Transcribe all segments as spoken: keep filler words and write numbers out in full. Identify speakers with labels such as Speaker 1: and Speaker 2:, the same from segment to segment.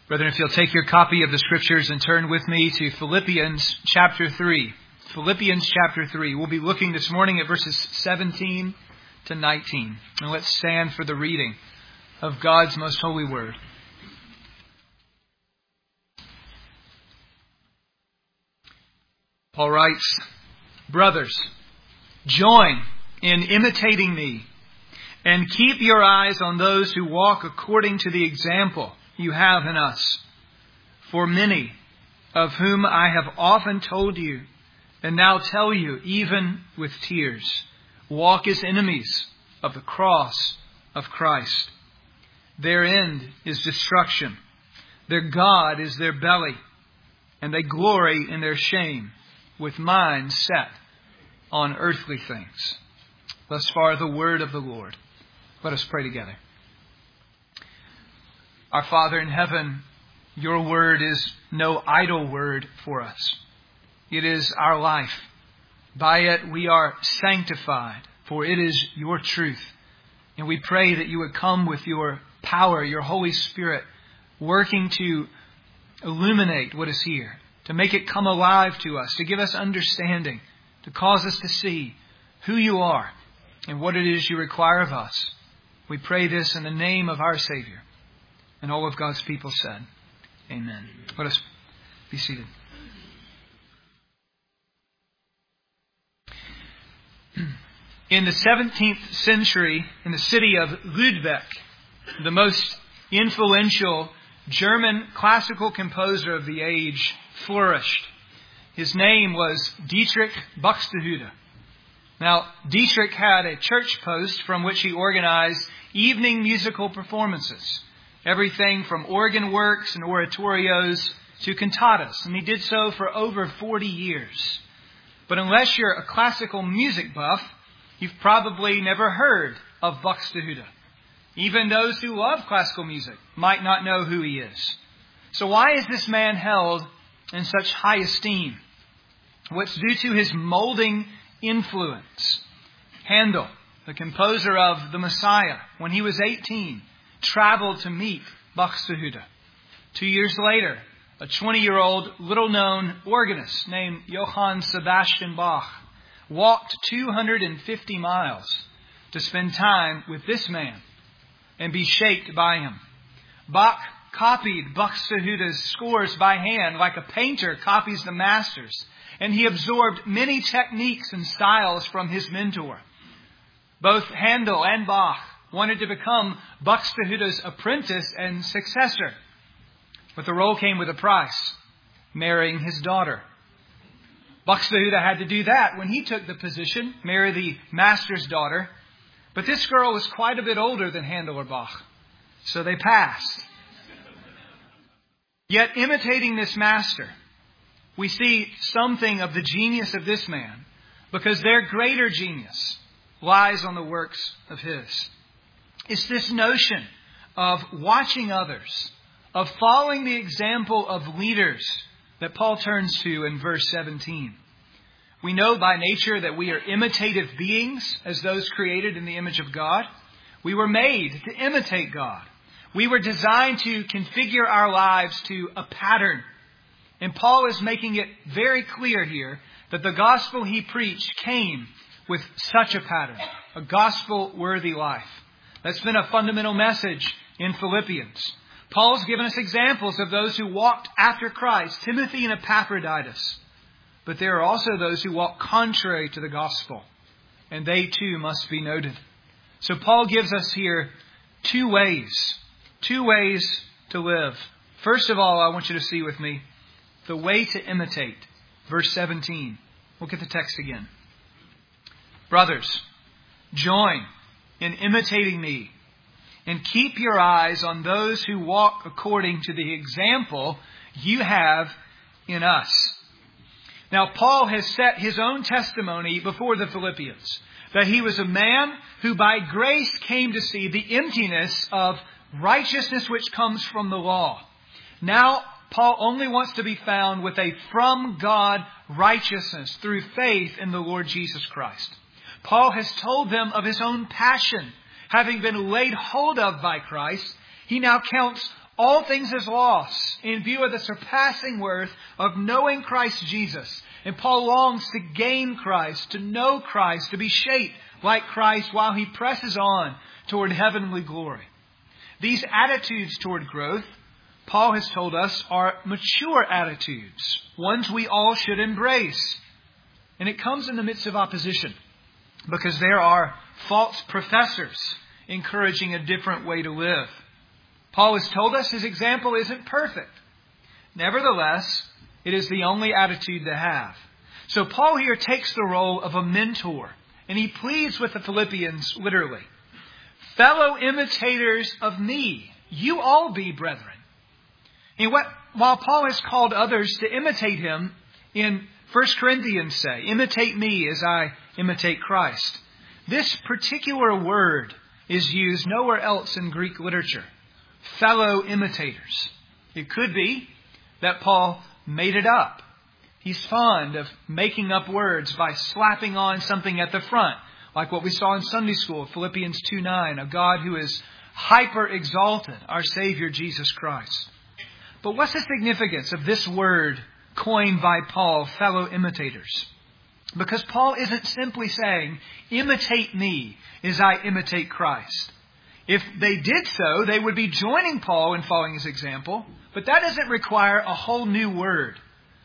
Speaker 1: Brethren, if you'll take your copy of the Scriptures and turn with me to Philippians chapter three. Philippians chapter three. We'll be looking this morning at verses seventeen to nineteen. And let's stand for the reading of God's most holy word. Paul writes, "Brothers, join in imitating me, and keep your eyes on those who walk according to the example you have in us. For many, of whom I have often told you, and now tell you, even with tears, walk as enemies of the cross of Christ. Their end is destruction. Their God is their belly, and they glory in their shame, with minds set on earthly things." Thus far, the word of the Lord. Let us pray together. Our Father in heaven, your word is no idle word for us. It is our life. By it we are sanctified, for it is your truth. And we pray that you would come with your power, your Holy Spirit, working to illuminate what is here, to make it come alive to us, to give us understanding, to cause us to see who you are and what it is you require of us. We pray this in the name of our Savior. And all of God's people said, Amen. Let us be seated. In the seventeenth century, in the city of Lübeck, the most influential German classical composer of the age flourished. His name was Dietrich Buxtehude. Now, Dietrich had a church post from which he organized evening musical performances. Everything from organ works and oratorios to cantatas. And he did so for over forty years. But unless you're a classical music buff, you've probably never heard of Buxtehude. Even those who love classical music might not know who he is. So why is this man held in such high esteem? Well, it's due to his molding influence. Handel, the composer of the Messiah, when he was eighteen, traveled to meet Buxtehude. Two years later, a twenty-year-old little-known organist named Johann Sebastian Bach walked two hundred fifty miles to spend time with this man and be shaped by him. Bach copied Buxtehude's scores by hand like a painter copies the masters, and he absorbed many techniques and styles from his mentor. Both Handel and Bach wanted to become Buxtehude's apprentice and successor. But the role came with a price, marrying his daughter. Buxtehude had to do that when he took the position, marry the master's daughter. But this girl was quite a bit older than Handel or Bach, so they passed. Yet imitating this master, we see something of the genius of this man, because their greater genius lies on the works of his. It's this notion of watching others, of following the example of leaders that Paul turns to in verse seventeen. We know by nature that we are imitative beings as those created in the image of God. We were made to imitate God. We were designed to configure our lives to a pattern. And Paul is making it very clear here that the gospel he preached came with such a pattern, a gospel-worthy life. That's been a fundamental message in Philippians. Paul's given us examples of those who walked after Christ, Timothy and Epaphroditus. But there are also those who walk contrary to the gospel, and they too must be noted. So Paul gives us here two ways, two ways to live. First of all, I want you to see with me the way to imitate. Verse seventeen. Look at the text again. "Brothers, join in imitating me, and keep your eyes on those who walk according to the example you have in us." Now, Paul has set his own testimony before the Philippians, that he was a man who by grace came to see the emptiness of righteousness which comes from the law. Now, Paul only wants to be found with a from God righteousness through faith in the Lord Jesus Christ. Paul has told them of his own passion. Having been laid hold of by Christ, he now counts all things as loss in view of the surpassing worth of knowing Christ Jesus. And Paul longs to gain Christ, to know Christ, to be shaped like Christ while he presses on toward heavenly glory. These attitudes toward growth, Paul has told us, are mature attitudes, ones we all should embrace. And it comes in the midst of opposition, because there are false professors encouraging a different way to live. Paul has told us his example isn't perfect. Nevertheless, it is the only attitude to have. So Paul here takes the role of a mentor, and he pleads with the Philippians literally, fellow imitators of me, you all be brethren. And what, while Paul has called others to imitate him, in First Corinthians say, imitate me as I imitate Christ. This particular word is used nowhere else in Greek literature. Fellow imitators. It could be that Paul made it up. He's fond of making up words by slapping on something at the front, like what we saw in Sunday school, Philippians two nine, a God who is hyper exalted, our Savior Jesus Christ. But what's the significance of this word coined by Paul, fellow imitators? Because Paul isn't simply saying, imitate me as I imitate Christ. If they did so, they would be joining Paul in following his example, but that doesn't require a whole new word.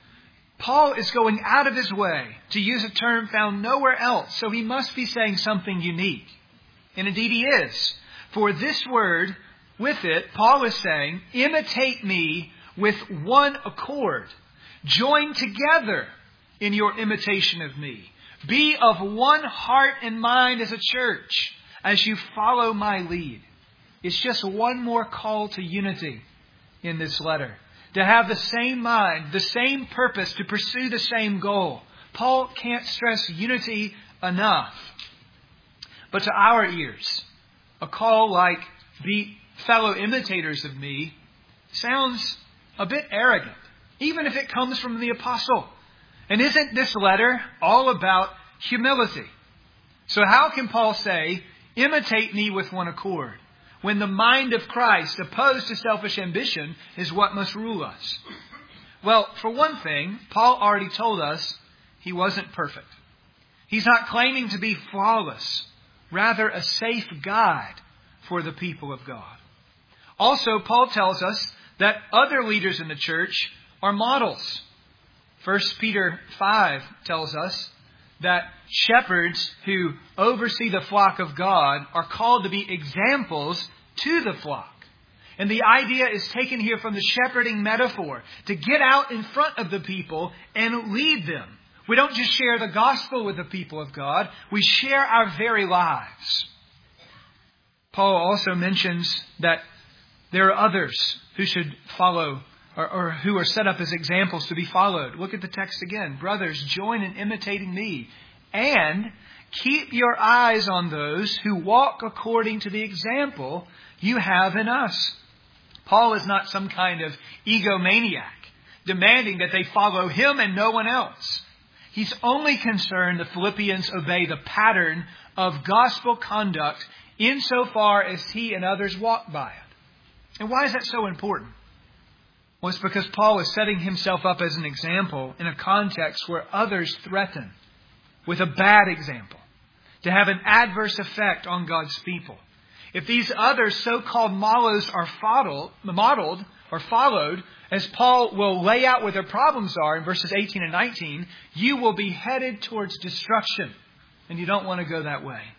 Speaker 1: Paul is going out of his way to use a term found nowhere else, so he must be saying something unique. And indeed he is. For this word, with it, Paul is saying, imitate me with one accord. Join together in your imitation of me. Be of one heart and mind as a church as you follow my lead. It's just one more call to unity in this letter. To have the same mind, the same purpose, to pursue the same goal. Paul can't stress unity enough. But to our ears, a call like, be fellow imitators of me, sounds a bit arrogant, even if it comes from the apostle. And isn't this letter all about humility? So how can Paul say, imitate me with one accord, when the mind of Christ, opposed to selfish ambition, is what must rule us? Well, for one thing, Paul already told us he wasn't perfect. He's not claiming to be flawless, rather a safe guide for the people of God. Also, Paul tells us that other leaders in the church are models. First Peter five tells us that shepherds who oversee the flock of God are called to be examples to the flock. And the idea is taken here from the shepherding metaphor, to get out in front of the people and lead them. We don't just share the gospel with the people of God, we share our very lives. Paul also mentions that there are others who should follow, or, or who are set up as examples to be followed. Look at the text again. Brothers, join in imitating me, and keep your eyes on those who walk according to the example you have in us. Paul is not some kind of egomaniac, demanding that they follow him and no one else. He's only concerned the Philippians obey the pattern of gospel conduct insofar as he and others walk by it. And why is that so important? Well, it's because Paul is setting himself up as an example in a context where others threaten with a bad example to have an adverse effect on God's people. If these other so-called models are modeled or followed, as Paul will lay out what their problems are in verses eighteen and nineteen, you will be headed towards destruction. And you don't want to go that way.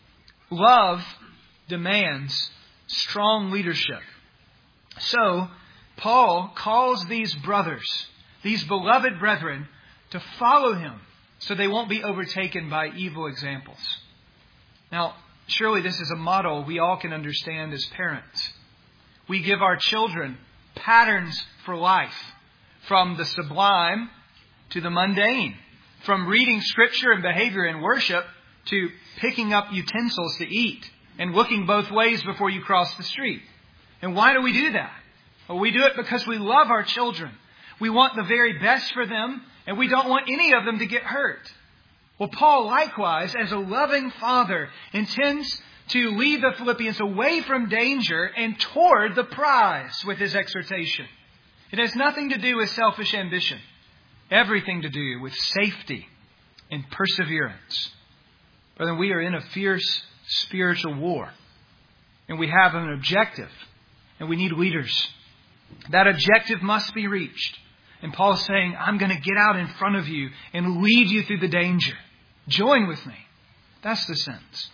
Speaker 1: Love demands strong leadership. So, Paul calls these brothers, these beloved brethren, to follow him so they won't be overtaken by evil examples. Now, surely this is a model we all can understand as parents. We give our children patterns for life, from the sublime to the mundane, from reading scripture and behavior in worship to picking up utensils to eat and looking both ways before you cross the street. And why do we do that? Well, we do it because we love our children. We want the very best for them, and we don't want any of them to get hurt. Well, Paul, likewise, as a loving father, intends to lead the Philippians away from danger and toward the prize with his exhortation. It has nothing to do with selfish ambition. Everything to do with safety and perseverance. Brethren, we are in a fierce spiritual war. And we have an objective. And we need leaders. That objective must be reached. And Paul is saying, I'm going to get out in front of you and lead you through the danger. Join with me. That's the sense.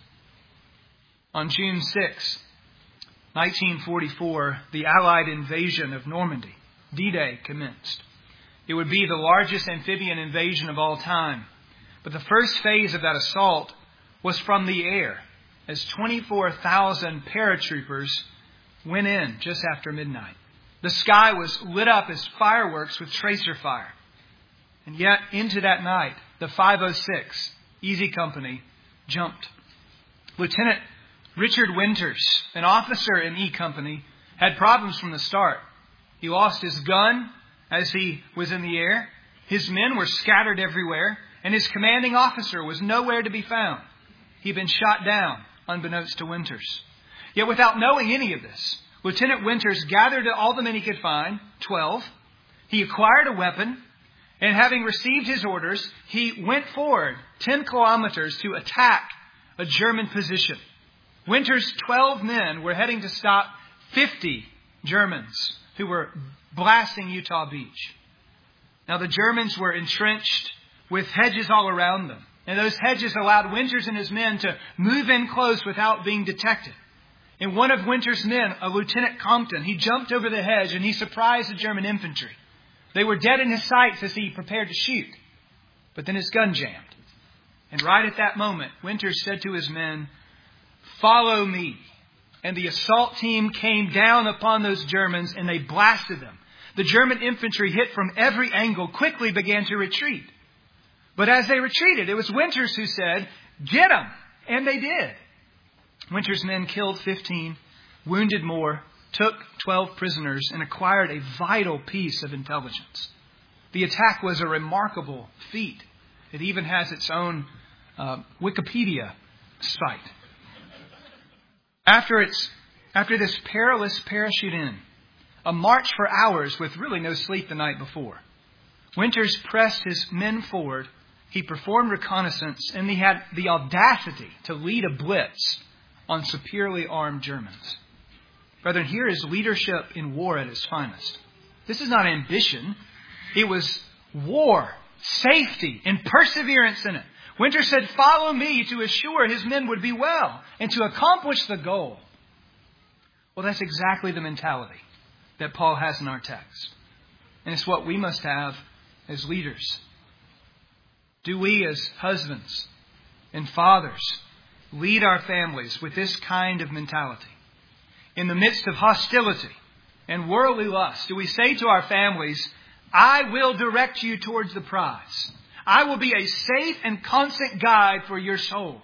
Speaker 1: On June sixth, nineteen forty-four, the Allied invasion of Normandy, D-Day, commenced. It would be the largest amphibian invasion of all time. But the first phase of that assault was from the air, as twenty-four thousand paratroopers went in just after midnight. The sky was lit up as fireworks with tracer fire. And yet, into that night, the five oh six, Easy Company, jumped. Lieutenant Richard Winters, an officer in E Company, had problems from the start. He lost his gun as he was in the air. His men were scattered everywhere, and his commanding officer was nowhere to be found. He'd been shot down, unbeknownst to Winters. Yet without knowing any of this, Lieutenant Winters gathered all the men he could find, twelve. He acquired a weapon, and having received his orders, he went forward ten kilometers to attack a German position. Winters' twelve men were heading to stop fifty Germans who were blasting Utah Beach. Now the Germans were entrenched with hedges all around them. And those hedges allowed Winters and his men to move in close without being detected. And one of Winters' men, a Lieutenant Compton, he jumped over the hedge and he surprised the German infantry. They were dead in his sights as he prepared to shoot. But then his gun jammed. And right at that moment, Winters said to his men, "Follow me." And the assault team came down upon those Germans and they blasted them. The German infantry, hit from every angle, quickly began to retreat. But as they retreated, it was Winters who said, "Get them!" And they did. Winters' men killed fifteen, wounded more, took twelve prisoners, and acquired a vital piece of intelligence. The attack was a remarkable feat. It even has its own uh, Wikipedia site. After its, after this perilous parachute in, a march for hours with really no sleep the night before, Winters pressed his men forward. He performed reconnaissance, and he had the audacity to lead a blitz on superiorly armed Germans. Brethren, here is leadership in war at its finest. This is not ambition. It was war, safety, and perseverance in it. Winters said, "Follow me," to assure his men would be well and to accomplish the goal. Well, that's exactly the mentality that Paul has in our text. And it's what we must have as leaders. Do we as husbands and fathers lead our families with this kind of mentality? In the midst of hostility and worldly lust, do we say to our families, "I will direct you towards the prize. I will be a safe and constant guide for your soul"?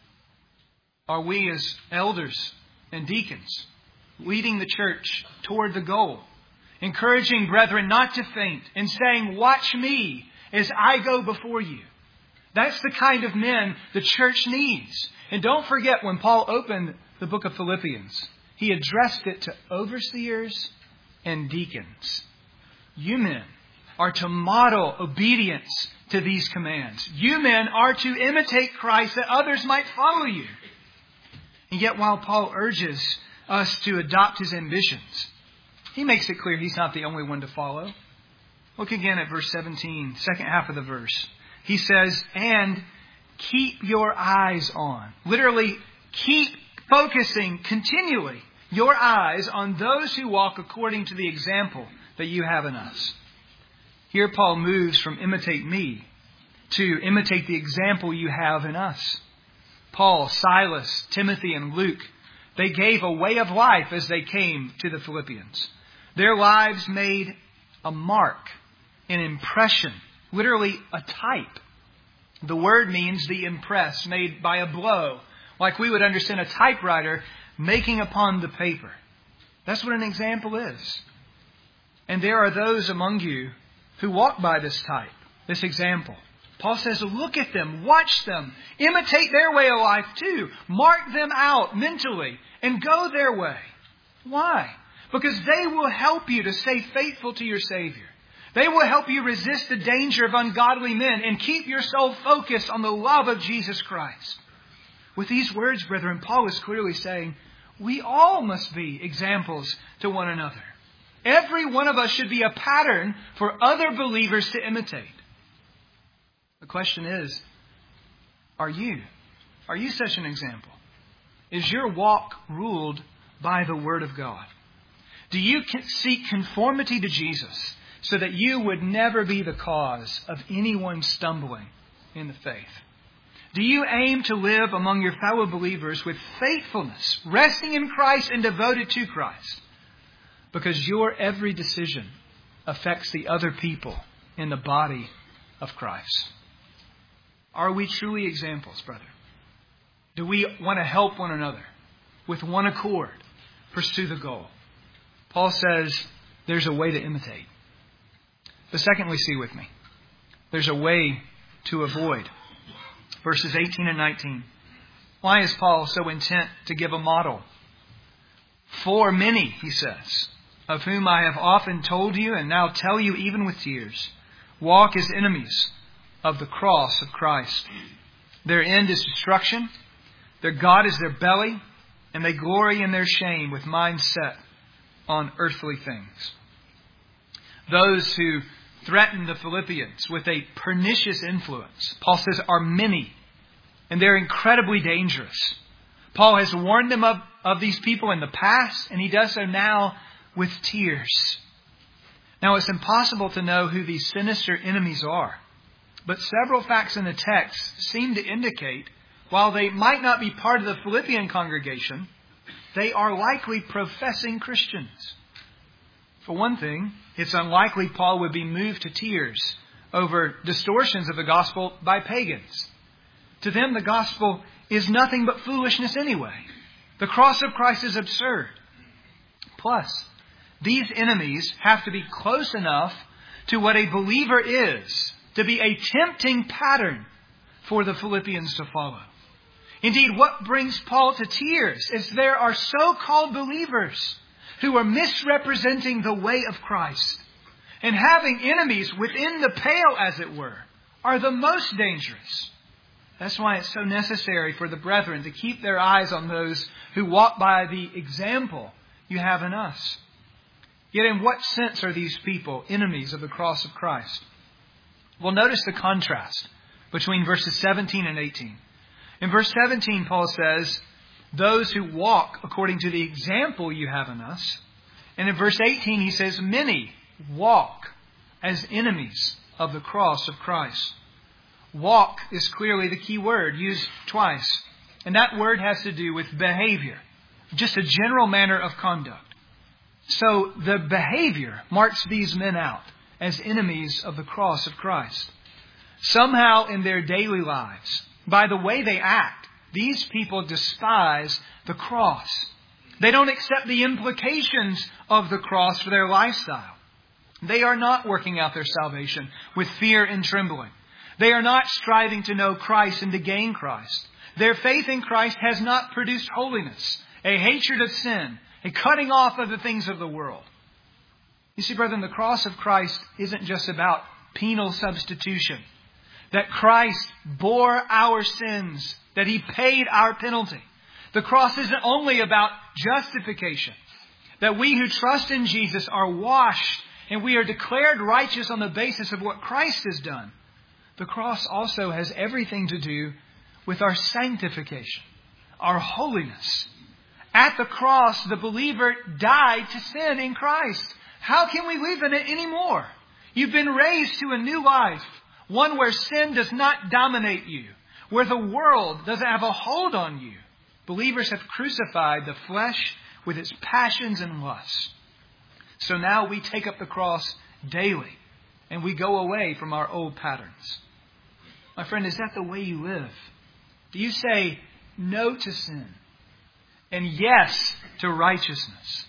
Speaker 1: Are we as elders and deacons leading the church toward the goal, encouraging brethren not to faint and saying, "Watch me as I go before you"? That's the kind of men the church needs. And don't forget, when Paul opened the book of Philippians, he addressed it to overseers and deacons. You men are to model obedience to these commands. You men are to imitate Christ that others might follow you. And yet while Paul urges us to adopt his ambitions, he makes it clear he's not the only one to follow. Look again at verse seventeen, second half of the verse. He says, "And keep your eyes on." Literally, keep focusing continually your eyes on those who walk according to the example that you have in us. Here Paul moves from imitate me to imitate the example you have in us. Paul, Silas, Timothy, and Luke, they gave a way of life as they came to the Philippians. Their lives made a mark, an impression, literally a type. The word means the impress made by a blow, like we would understand a typewriter making upon the paper. That's what an example is. And there are those among you who walk by this type, this example. Paul says, look at them, watch them, imitate their way of life too. Mark them out mentally and go their way. Why? Because they will help you to stay faithful to your Savior. They will help you resist the danger of ungodly men and keep your soul focused on the love of Jesus Christ. With these words, brethren, Paul is clearly saying, we all must be examples to one another. Every one of us should be a pattern for other believers to imitate. The question is, are you? Are you such an example? Is your walk ruled by the Word of God? Do you seek conformity to Jesus so that you would never be the cause of anyone stumbling in the faith? Do you aim to live among your fellow believers with faithfulness, resting in Christ and devoted to Christ? Because your every decision affects the other people in the body of Christ. Are we truly examples, brother? Do we want to help one another with one accord pursue the goal? Paul says there's a way to imitate. But secondly, see with me, there's a way to avoid. Verses eighteen and nineteen. Why is Paul so intent to give a model? For many, he says, of whom I have often told you and now tell you even with tears, walk as enemies of the cross of Christ. Their end is destruction. Their God is their belly, and they glory in their shame with minds set on earthly things. Those who threaten the Philippians with a pernicious influence, Paul says, are many, and they're incredibly dangerous. Paul has warned them of, of these people in the past, and he does so now with tears. Now, it's impossible to know who these sinister enemies are, but several facts in the text seem to indicate, while they might not be part of the Philippian congregation, they are likely professing Christians. For one thing, it's unlikely Paul would be moved to tears over distortions of the gospel by pagans. To them, the gospel is nothing but foolishness anyway. The cross of Christ is absurd. Plus, these enemies have to be close enough to what a believer is to be a tempting pattern for the Philippians to follow. Indeed, what brings Paul to tears is there are so-called believers who are misrepresenting the way of Christ. And having enemies within the pale, as it were, are the most dangerous. That's why it's so necessary for the brethren to keep their eyes on those who walk by the example you have in us. Yet in what sense are these people enemies of the cross of Christ? Well, notice the contrast between verses seventeen and eighteen. In verse seventeen, Paul says, those who walk according to the example you have in us. And in verse eighteen, he says, many walk as enemies of the cross of Christ. Walk is clearly the key word used twice. And that word has to do with behavior, just a general manner of conduct. So the behavior marks these men out as enemies of the cross of Christ. Somehow in their daily lives, by the way they act, these people despise the cross. They don't accept the implications of the cross for their lifestyle. They are not working out their salvation with fear and trembling. They are not striving to know Christ and to gain Christ. Their faith in Christ has not produced holiness, a hatred of sin, a cutting off of the things of the world. You see, brethren, the cross of Christ isn't just about penal substitution. That Christ bore our sins, that He paid our penalty. The cross isn't only about justification. That we who trust in Jesus are washed and we are declared righteous on the basis of what Christ has done. The cross also has everything to do with our sanctification, our holiness. At the cross, the believer died to sin in Christ. How can we live in it anymore? You've been raised to a new life, one where sin does not dominate you, where the world doesn't have a hold on you. Believers have crucified the flesh with its passions and lusts. So now we take up the cross daily and we go away from our old patterns. My friend, is that the way you live? Do you say no to sin and yes to righteousness?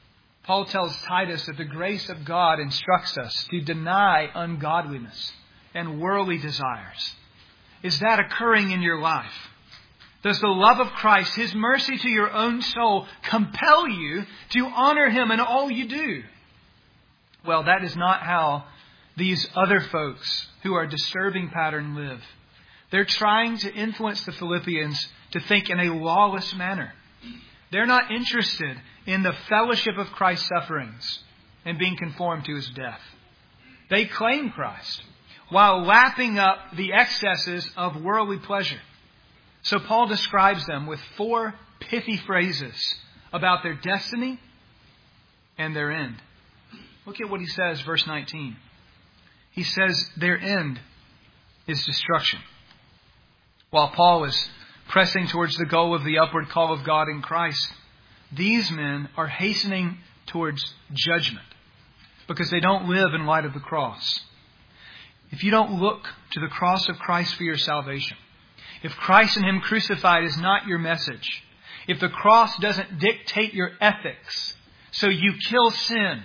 Speaker 1: Paul tells Titus that the grace of God instructs us to deny ungodliness and worldly desires? Is that occurring in your life? Does the love of Christ, His mercy to your own soul, compel you to honor Him in all you do? Well, that is not how these other folks who are disturbing pattern live. They're trying to influence the Philippians to think in a lawless manner. They're not interested in the fellowship of Christ's sufferings and being conformed to His death. They claim Christ while lapping up the excesses of worldly pleasure. So Paul describes them with four pithy phrases about their destiny and their end. Look at what he says, verse nineteen. He says their end is destruction. While Paul is pressing towards the goal of the upward call of God in Christ, these men are hastening towards judgment because they don't live in light of the cross. If you don't look to the cross of Christ for your salvation, if Christ and Him crucified is not your message, if the cross doesn't dictate your ethics, so you kill sin,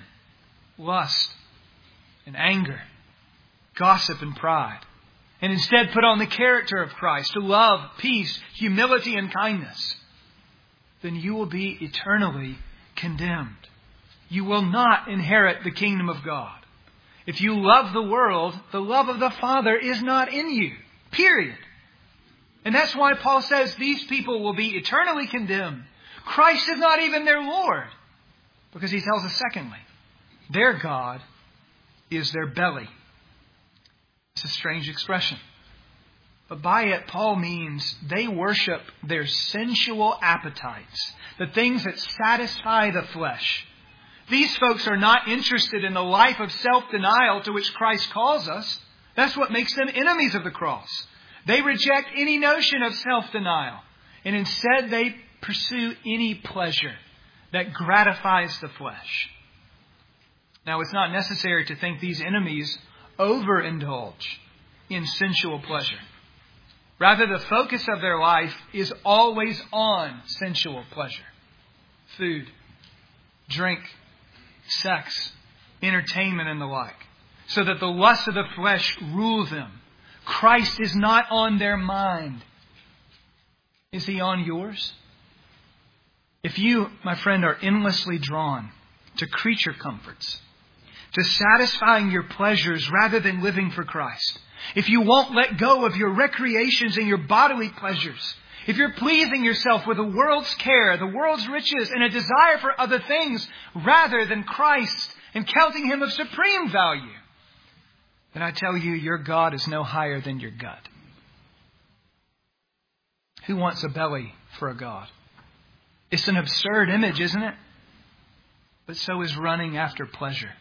Speaker 1: lust, and anger, gossip and pride, and instead put on the character of Christ to love, peace, humility, and kindness, then you will be eternally condemned. You will not inherit the kingdom of God. If you love the world, the love of the Father is not in you. Period. And that's why Paul says these people will be eternally condemned. Christ is not even their Lord. Because he tells us secondly, their God is their belly. It's a strange expression. But by it, Paul means they worship their sensual appetites, the things that satisfy the flesh. These folks are not interested in the life of self-denial to which Christ calls us. That's what makes them enemies of the cross. They reject any notion of self-denial. And instead they pursue any pleasure that gratifies the flesh. Now, it's not necessary to think these enemies overindulge in sensual pleasure. Rather, the focus of their life is always on sensual pleasure. Food, drink, sex, entertainment, and the like. So that the lust of the flesh rule them. Christ is not on their mind. Is He on yours? If you, my friend, are endlessly drawn to creature comforts, to satisfying your pleasures rather than living for Christ, if you won't let go of your recreations and your bodily pleasures, if you're pleasing yourself with the world's care, the world's riches, and a desire for other things rather than Christ and counting Him of supreme value, then I tell you, your God is no higher than your gut. Who wants a belly for a God? It's an absurd image, isn't it? But so is running after pleasure.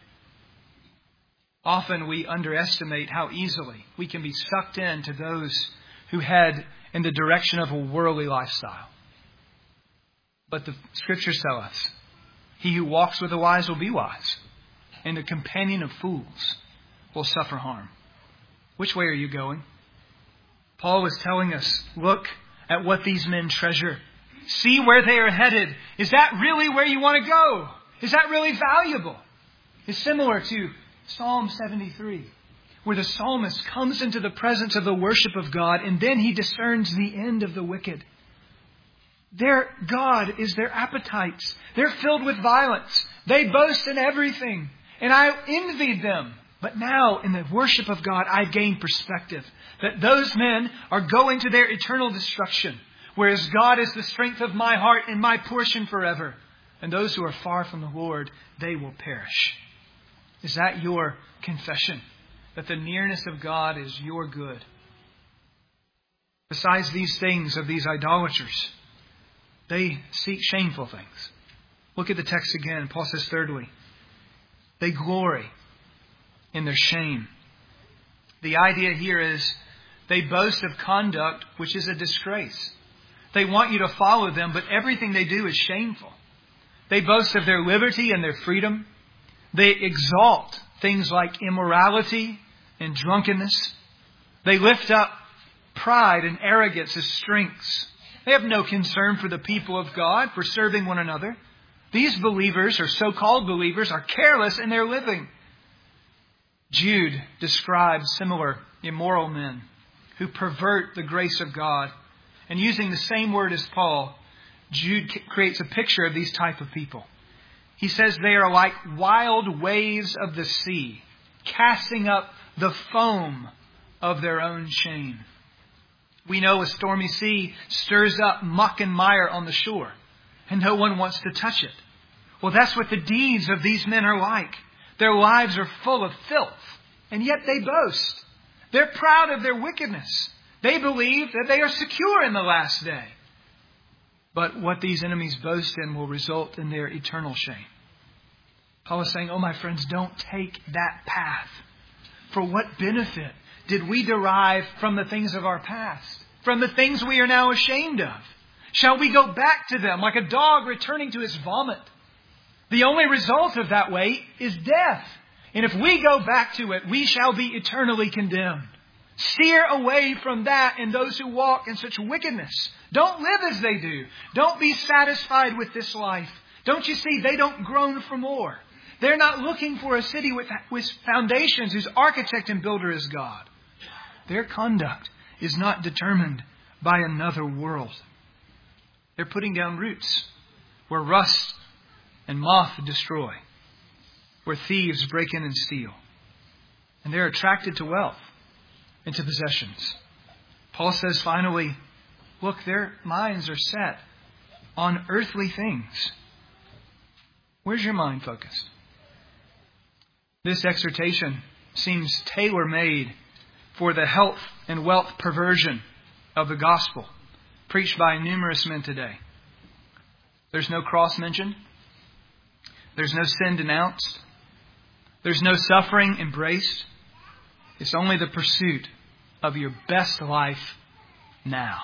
Speaker 1: Often we underestimate how easily we can be sucked into those who head in the direction of a worldly lifestyle. But the Scriptures tell us, he who walks with the wise will be wise, and the companion of fools will suffer harm. Which way are you going? Paul is telling us, look at what these men treasure. See where they are headed. Is that really where you want to go? Is that really valuable? It's similar to Psalm seventy-three, where the psalmist comes into the presence of the worship of God and then he discerns the end of the wicked. Their God is their appetites. They're filled with violence. They boast in everything. And I envied them. But now in the worship of God, I've gained perspective that those men are going to their eternal destruction, whereas God is the strength of my heart and my portion forever. And those who are far from the Lord, they will perish. Is that your confession? That the nearness of God is your good? Besides these things of these idolaters, they seek shameful things. Look at the text again. Paul says thirdly, they glory in their shame. The idea here is they boast of conduct which is a disgrace. They want you to follow them, but everything they do is shameful. They boast of their liberty and their freedom. They exalt things like immorality and drunkenness. They lift up pride and arrogance as strengths. They have no concern for the people of God, for serving one another. These believers, or so-called believers, are careless in their living. Jude describes similar immoral men who pervert the grace of God. And using the same word as Paul, Jude creates a picture of these type of people. He says they are like wild waves of the sea, casting up the foam of their own shame. We know a stormy sea stirs up muck and mire on the shore, and no one wants to touch it. Well, that's what the deeds of these men are like. Their lives are full of filth, and yet they boast. They're proud of their wickedness. They believe that they are secure in the last day. But what these enemies boast in will result in their eternal shame. Paul is saying, oh, my friends, don't take that path. For what benefit did we derive from the things of our past? From the things we are now ashamed of? Shall we go back to them like a dog returning to his vomit? The only result of that way is death. And if we go back to it, we shall be eternally condemned. Steer away from that and those who walk in such wickedness. Don't live as they do. Don't be satisfied with this life. Don't you see, they don't groan for more. They're not looking for a city with, with foundations whose architect and builder is God. Their conduct is not determined by another world. They're putting down roots where rust and moth destroy, where thieves break in and steal. And they're attracted to wealth and to possessions. Paul says finally, look, their minds are set on earthly things. Where's your mind focused? This exhortation seems tailor-made for the health and wealth perversion of the gospel preached by numerous men today. There's no cross mentioned. There's no sin denounced. There's no suffering embraced. It's only the pursuit of your best life now.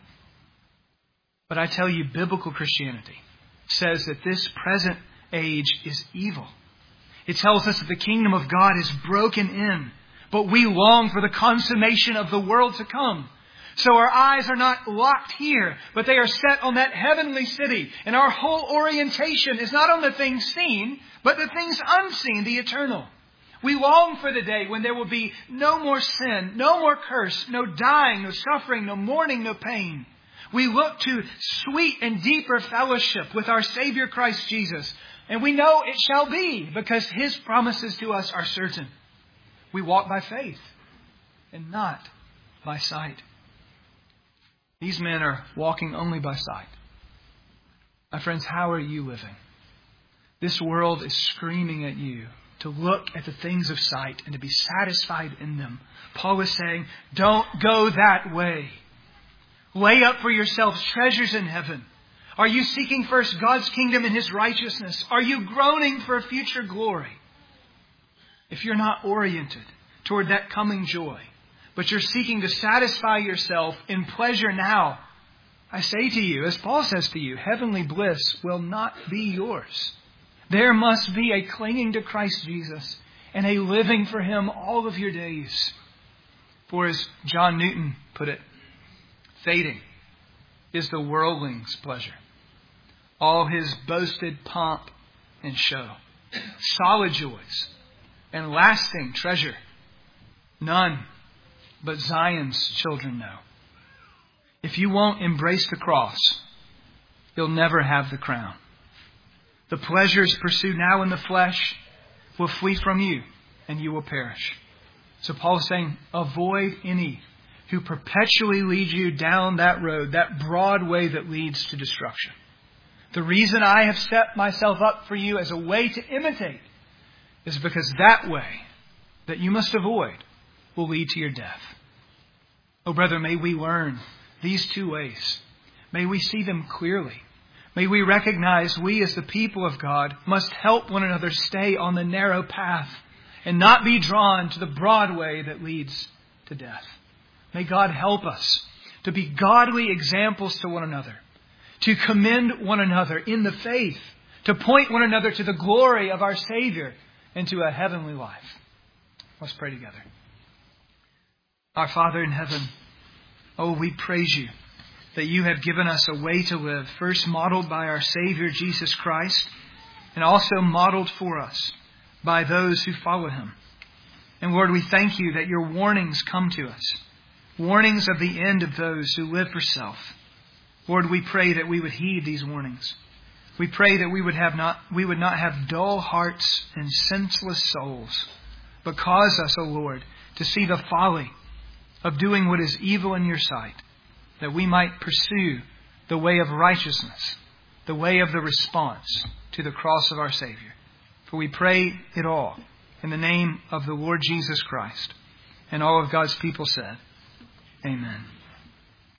Speaker 1: But I tell you, biblical Christianity says that this present age is evil. It tells us that the kingdom of God is broken in, but we long for the consummation of the world to come. So our eyes are not locked here, but they are set on that heavenly city. And our whole orientation is not on the things seen, but the things unseen, the eternal. We long for the day when there will be no more sin, no more curse, no dying, no suffering, no mourning, no pain. We look to sweet and deeper fellowship with our Savior Christ Jesus. And we know it shall be because His promises to us are certain. We walk by faith and not by sight. These men are walking only by sight. My friends, how are you living? This world is screaming at you to look at the things of sight and to be satisfied in them. Paul is saying, don't go that way. Lay up for yourselves treasures in heaven. Are you seeking first God's kingdom and His righteousness? Are you groaning for a future glory? If you're not oriented toward that coming joy, but you're seeking to satisfy yourself in pleasure now, I say to you, as Paul says to you, heavenly bliss will not be yours. There must be a clinging to Christ Jesus and a living for Him all of your days. For as John Newton put it, fading is the worldling's pleasure, all his boasted pomp and show. Solid joys and lasting treasure, none but Zion's children know. If you won't embrace the cross, you'll never have the crown. The pleasures pursued now in the flesh will flee from you and you will perish. So Paul is saying, avoid any who perpetually lead you down that road, that broad way that leads to destruction. The reason I have set myself up for you as a way to imitate is because that way that you must avoid will lead to your death. Oh, brother, may we learn these two ways. May we see them clearly. May we recognize we as the people of God must help one another stay on the narrow path and not be drawn to the broad way that leads to death. May God help us to be godly examples to one another, to commend one another in the faith, to point one another to the glory of our Savior and to a heavenly life. Let's pray together. Our Father in heaven, oh, we praise You that You have given us a way to live, first modeled by our Savior Jesus Christ, and also modeled for us by those who follow Him. And Lord, we thank you that your warnings come to us. Warnings of the end of those who live for self. Lord, we pray that we would heed these warnings. We pray that we would have not we would not have dull hearts and senseless souls, but cause us, O Lord, to see the folly of doing what is evil in your sight, that we might pursue the way of righteousness, the way of the response to the cross of our Savior. For we pray it all in the name of the Lord Jesus Christ. And all of God's people said, Amen.